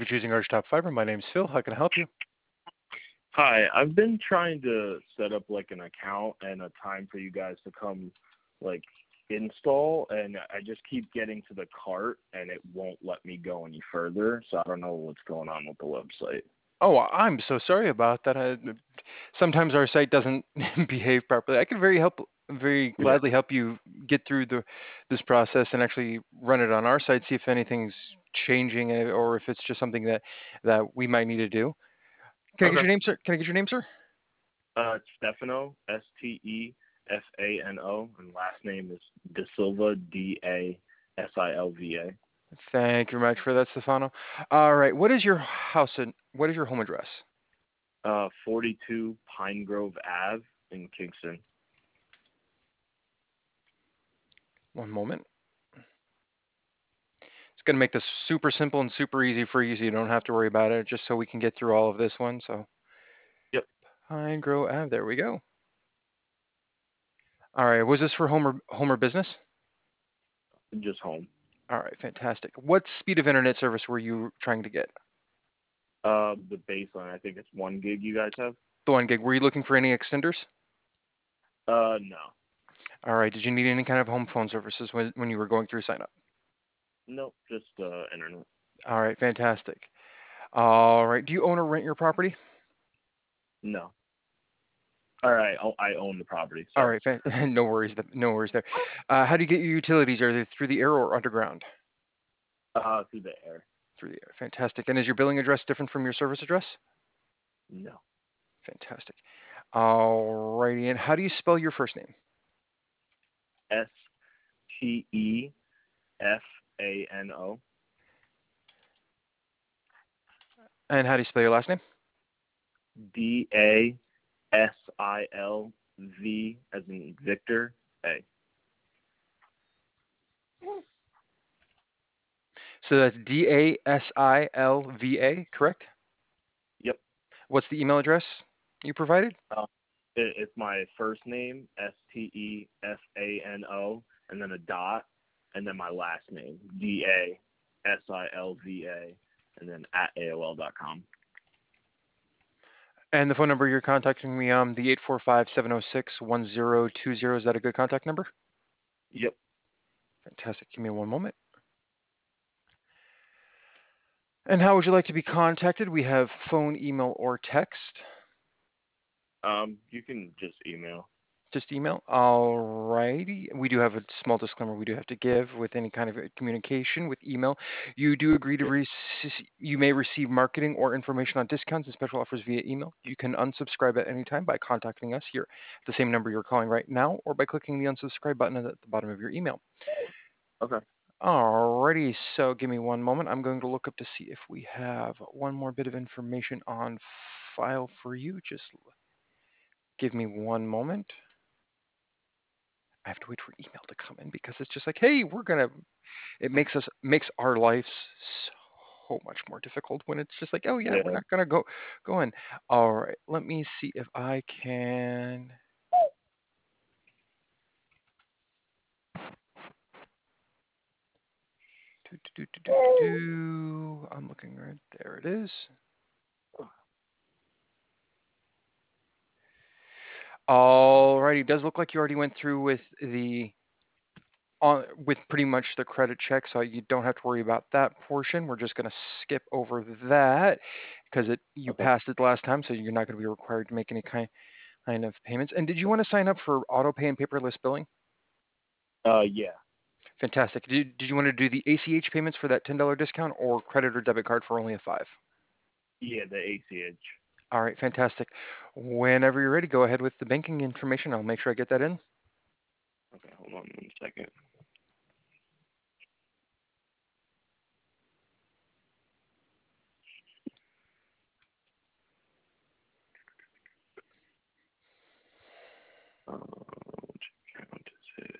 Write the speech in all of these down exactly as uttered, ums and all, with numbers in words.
for choosing Arch Top Fiber. My name's Phil. How can I help you? Hi, I've been trying to set up like an account and a time for you guys to come like install, and I just keep getting to the cart and it won't let me go any further. So I don't know what's going on with the website. Oh, I'm so sorry about that. I, sometimes our site doesn't behave properly. I can very help, very Yeah. gladly help you get through the this process and actually run it on our site, see if anything's changing uh, or if it's just something that that we might need to do. Can I get Okay. your name, sir? Can I get your name, sir? Uh, it's Stefano, S T E F A N O, and last name is De Silva, D A S I L V A. Thank you very much for that, Stefano. All right. What is your house and what is your home address? Uh, forty-two Pine Grove Ave in Kingston. One moment. It's going to make this super simple and super easy for you so you don't have to worry about it, just so we can get through all of this one. So, Yep, Pine Grove Ave, there we go. All right, was this for home or, home or business? just home. All right, fantastic. What speed of internet service were you trying to get? Uh, the baseline, I think it's one gig you guys have. The one gig. Were you looking for any extenders? Uh, no. All right, did you need any kind of home phone services when, when you were going through sign up? Nope, just uh, internet. All right, fantastic. All right, do you own or rent your property? No. All right, I I own the property. All Sorry. right, fan- no worries, th- no worries there. Uh, how do you get your utilities? Are they through the air or underground? Uh, through the air. Through the air, fantastic. And is your billing address different from your service address? No. Fantastic. All righty, and how do you spell your first name? S T E F A N O. And how do you spell your last name? D A S I L V as in Victor A. So that's D A S I L V A, correct? Yep. What's the email address you provided? Uh, it, it's my first name, S T E F A N O, and then a dot, and then my last name, D A S I L V A, and then at A O L dot com. And the phone number you're contacting me on, the eight four five, seven oh six, one oh two oh, is that a good contact number? Yep. Fantastic. Give me one moment. And how would you like to be contacted? We have phone, email, or text. Um, you can just email. Just email. All righty. We do have a small disclaimer we do have to give with any kind of communication with email. You do agree to Yep. receive, you may receive marketing or information on discounts and special offers via email. You can unsubscribe at any time by contacting us here at the same number you're calling right now or by clicking the unsubscribe button at the bottom of your email. Okay. Alrighty, so give me one moment. I'm going to look up to see if we have one more bit of information on file for you. Just give me one moment. I have to wait for email to come in because it's just like, hey, we're gonna. It makes us makes our lives so much more difficult when it's just like, oh yeah, we're Yeah. not gonna go go in. All right, let me see if I can. Do, do, do, do, do, do. I'm looking right there. It is. All right. It does look like you already went through with the on with pretty much the credit check, so you don't have to worry about that portion. We're just going to skip over that because it you Okay. passed it last time, so you're not going to be required to make any kind kind of payments. And did you want to sign up for auto pay and paperless billing? Uh, yeah. Fantastic. Did, did you want to do the A C H payments for that ten dollars discount or credit or debit card for only a five? Yeah, the A C H. All right, fantastic. Whenever you're ready, go ahead with the banking information. I'll make sure I get that in. Okay, hold on one second. Uh, which account is it?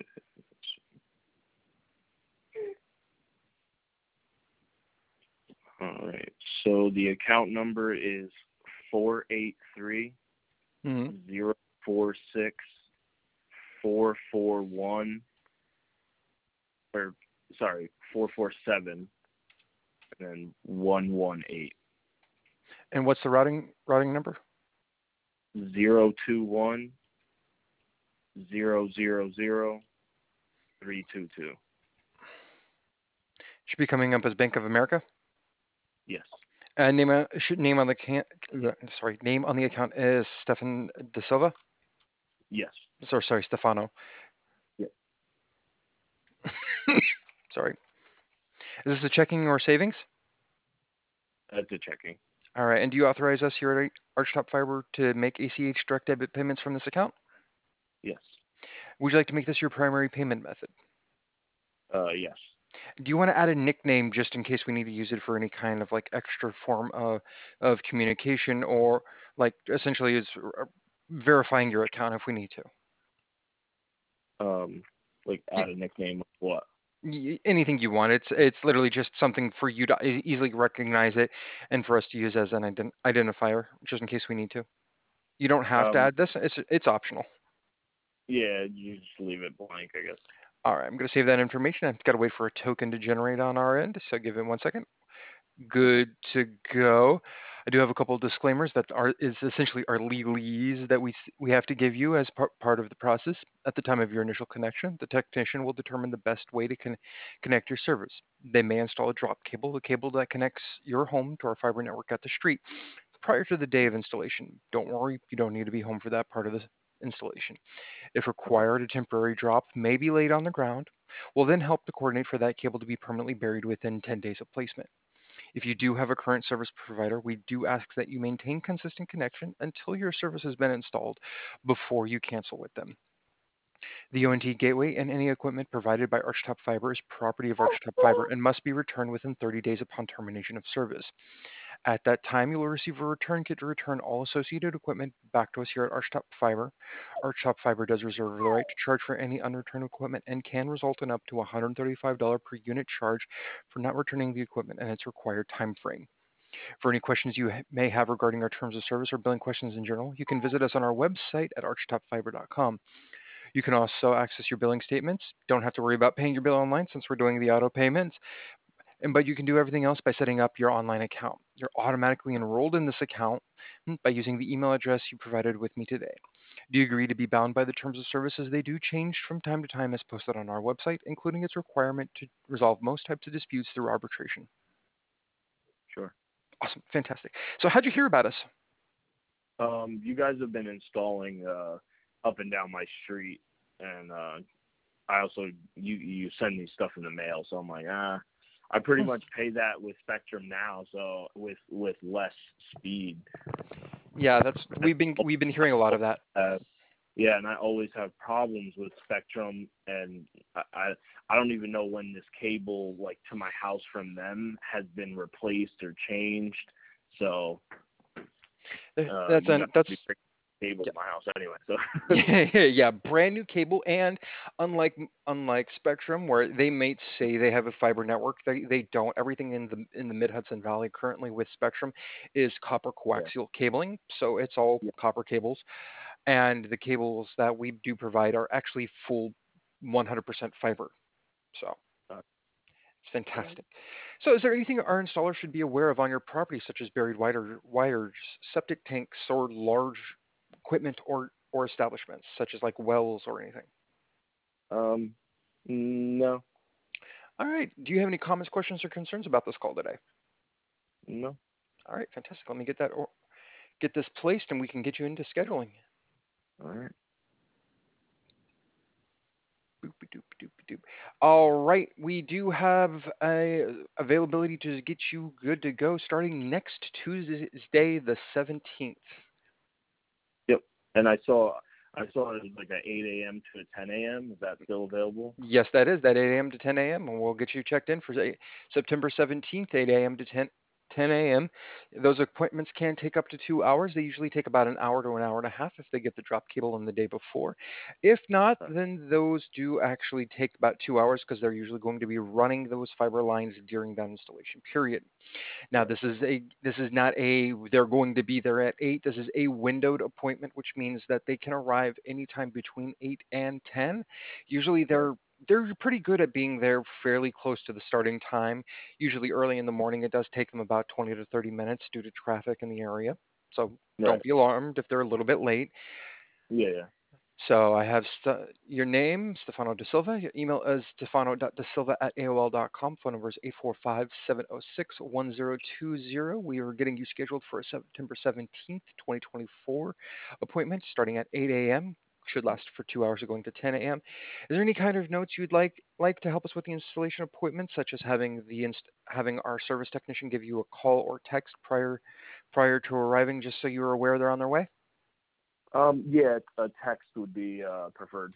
All right. So the account number is four eight three Mm-hmm. zero four six four four one, or sorry, four four seven and then one one eight. And what's the routing routing number? Zero two one zero zero zero three two two. Should be coming up as Bank of America. Yes. And name uh, should name on the can sorry name on the account is Stefan De Silva. Yes. Sorry, sorry, Stefano. Yep. Sorry. Is this a checking or savings? That's a checking. All right. And do you authorize us here at Archtop Fiber to make A C H direct debit payments from this account? Yes. Would you like to make this your primary payment method? Uh, yes. Do you want to add a nickname just in case we need to use it for any kind of like extra form of of communication, or like essentially is uh, verifying your account if we need to? Um, like add a nickname of what? Y- anything you want. It's it's literally just something for you to e- easily recognize it, and for us to use as an ident- identifier, just in case we need to. You don't have to Um, add this. It's it's optional. yeah, you just leave it blank, I guess. All right, I'm going to save that information. I've got to wait for a token to generate on our end, so give it one second. Okay. Good to go. I do have a couple of disclaimers that are is essentially our legalese that we we have to give you as par- part of the process. At the time of your initial connection, the technician will determine the best way to con- connect your service. They may install a drop cable, the cable that connects your home to our fiber network at the street, prior to the day of installation. Don't worry, you don't need to be home for that part of the installation. If Okay. required, a temporary drop may be laid on the ground. We'll then help to coordinate for that cable to be permanently buried within ten days of placement. If you do have a current service provider, we do ask that you maintain consistent connection until your service has been installed before you cancel with them. The O N T gateway and any equipment provided by Archtop Fiber is property of Archtop Fiber and must be returned within thirty days upon termination of service. At that time, you will receive a return kit to return all associated equipment back to us here at Archtop Fiber. Archtop Fiber does reserve the right to charge for any unreturned equipment and can result in up to one hundred thirty-five dollars per unit charge for not returning the equipment and its required time frame. For any questions you ha- may have regarding our terms of service or billing questions in general, you can visit us on our website at archtop fiber dot com. You can also access your billing statements. Don't have to worry about paying your bill online since we're doing the auto payments. And but you can do everything else by setting up your online account. You're automatically enrolled in this account mm, by using the email address you provided with me today. Do you agree to be bound by the terms of service as they do change from time to time as posted on our website, including its requirement to resolve most types of disputes through arbitration? Sure. Awesome, fantastic. So how'd you hear about us? Um, you guys have been installing uh up and down my street, and uh, I also you you send me stuff in the mail, so I'm like, ah, I pretty Hmm. much pay that with Spectrum now, so with with less speed. Yeah, that's we've been we've been hearing a lot of that. Uh, yeah, and I always have problems with Spectrum, and I, I I don't even know when this cable like to my house from them has been replaced or changed. So uh, That's you an guys that's be bringing cable yeah. to my house anyway. So Yeah, brand new cable, and unlike unlike Spectrum, where they may say they have a fiber network, they they don't. Everything in the in the Mid Hudson Valley currently with Spectrum is copper yeah, coaxial cabling, so it's all yeah, copper cables, and the cables that we do provide are actually full one hundred percent fiber. So uh, it's yeah. fantastic. So is there anything our installer should be aware of on your property, such as buried wire, wires, septic tanks, or large equipment or or establishments, such as like wells or anything? Um, no, All right. Do you have any comments, questions, or concerns about this call today? no. All right, fantastic. Let me get that or get this placed, and we can get you into scheduling. All right. Boop-a-doop, doop-a-doop. All right, we do have a availability to get you good to go starting next Tuesday, the seventeenth. Yep. And I saw I saw it was like a eight a m to a ten a m. Is that still available? Yes, that is that eight a m to ten a m, and we'll get you checked in for say, September seventeenth, eight a m to ten ten a m. Those appointments can take up to two hours. They usually take about an hour to an hour and a half if they get the drop cable in the day before. If not, Uh, then those do actually take about two hours because they're usually going to be running those fiber lines during that installation period. Now, right. this is a this is not a they're going to be there at eight. This is a windowed appointment, which means that they can arrive anytime between eight and ten. Usually, Right. they're they're pretty good at being there fairly close to the starting time. Usually early in the morning. It does take them about twenty to thirty minutes due to traffic in the area. So don't Right. be alarmed if they're a little bit late. Yeah, yeah. So I have st- your name, Stefano Da Silva. Your email is stefano.dasilva at A O L dot com. Phone number is eight four five, seven oh six, one oh two oh. We are getting you scheduled for a September seventeenth, twenty twenty-four appointment starting at eight a m. Should last for two hours, going to ten a m. Is there any kind of notes you'd like like to help us with the installation appointment, such as having the inst- having our service technician give you a call or text prior prior to arriving, just so you're aware they're on their way? Um, yeah, a text would be uh, preferred.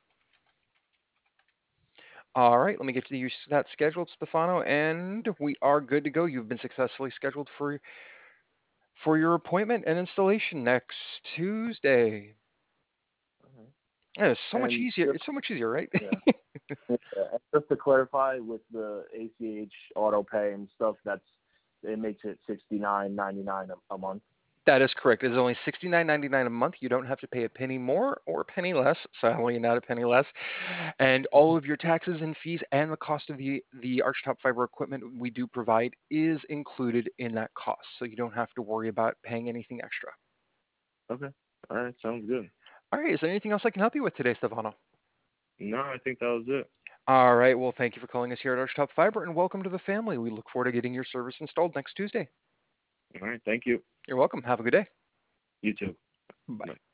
All right, let me get you that scheduled, Stefano, and we are good to go. You've been successfully scheduled for for your appointment and installation next Tuesday. Mhm. Yeah, it's so much And easier. just It's so much easier, right? yeah, yeah, and just to clarify, with the A C H auto pay and stuff, that's it makes it sixty nine ninety nine a month. That is correct. It's only sixty-nine ninety-nine a month. You don't have to pay a penny more or a penny less. Sadly, not a penny less. And all of your taxes and fees and the cost of the the Archtop fiber equipment we do provide is included in that cost. So you don't have to worry about paying anything extra. Okay. All right. Sounds good. All right. Is there anything else I can help you with today, Stefano? No, I think that was it. All right. Well, thank you for calling us here at Archtop Fiber, and welcome to the family. We look forward to getting your service installed next Tuesday. All right. Thank you. You're welcome. Have a good day. You too. Bye. Bye.